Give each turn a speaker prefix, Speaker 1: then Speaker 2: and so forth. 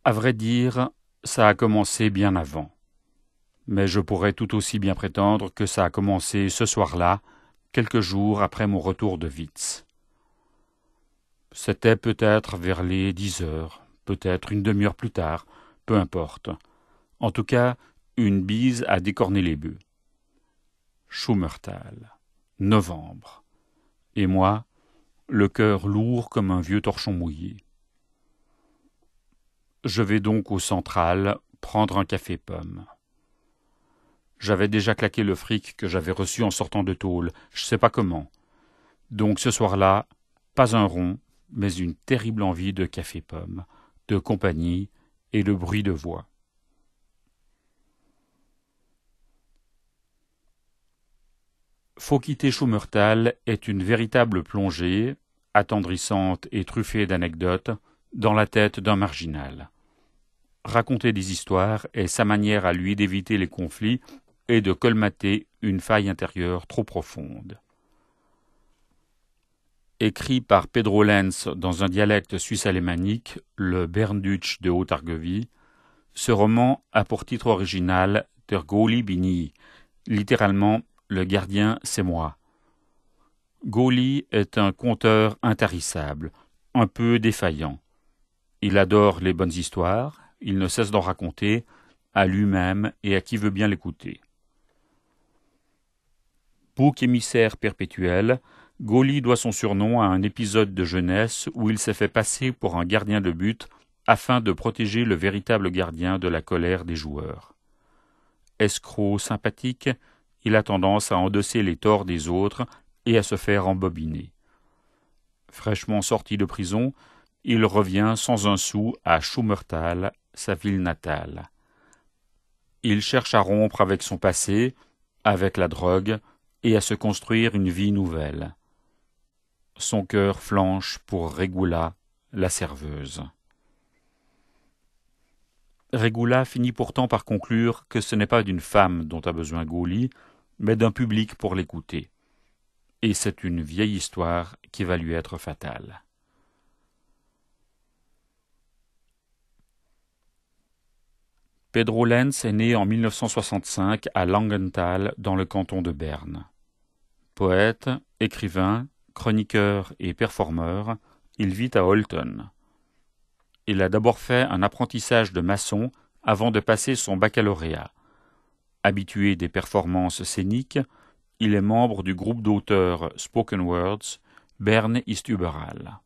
Speaker 1: À vrai dire, ça a commencé bien avant. Mais je pourrais tout aussi bien prétendre que ça a commencé ce soir-là, quelques jours après mon retour de Witz. C'était peut-être vers les 10 heures, peut-être une demi-heure plus tard, peu importe. En tout cas, une bise a décorné les bœufs. Schummertal, novembre. Et moi, le cœur lourd comme un vieux torchon mouillé. Je vais donc au Central prendre un café pomme. J'avais déjà claqué le fric que j'avais reçu en sortant de tôle, je sais pas comment. Donc ce soir-là, pas un rond, mais une terrible envie de café pomme, de compagnie et de bruit de voix. Faut quitter Schummertal est une véritable plongée, attendrissante et truffée d'anecdotes, dans la tête d'un marginal. Raconter des histoires est sa manière à lui d'éviter les conflits et de colmater une faille intérieure trop profonde. Écrit par Pedro Lenz dans un dialecte suisse-alémanique, le Berndeutsch de Haute-Argovie, ce roman a pour titre original Der Goli bin, littéralement « Le gardien, c'est moi ». Goli est un conteur intarissable, un peu défaillant. Il adore les bonnes histoires, il ne cesse d'en raconter, à lui-même et à qui veut bien l'écouter. Bouc émissaire perpétuel, Goli doit son surnom à un épisode de jeunesse où il s'est fait passer pour un gardien de but afin de protéger le véritable gardien de la colère des joueurs. Escroc sympathique, il a tendance à endosser les torts des autres et à se faire embobiner. Fraîchement sorti de prison, il revient sans un sou à Schummertal, sa ville natale. Il cherche à rompre avec son passé, avec la drogue, et à se construire une vie nouvelle. Son cœur flanche pour Regula, la serveuse. Regula finit pourtant par conclure que ce n'est pas d'une femme dont a besoin Goli, mais d'un public pour l'écouter. Et c'est une vieille histoire qui va lui être fatale. Pedro Lenz est né en 1965 à Langenthal, dans le canton de Berne. Poète, écrivain, chroniqueur et performeur, il vit à Holton. Il a d'abord fait un apprentissage de maçon avant de passer son baccalauréat. Habitué des performances scéniques, il est membre du groupe d'auteurs Spoken Words, Bern ist überall.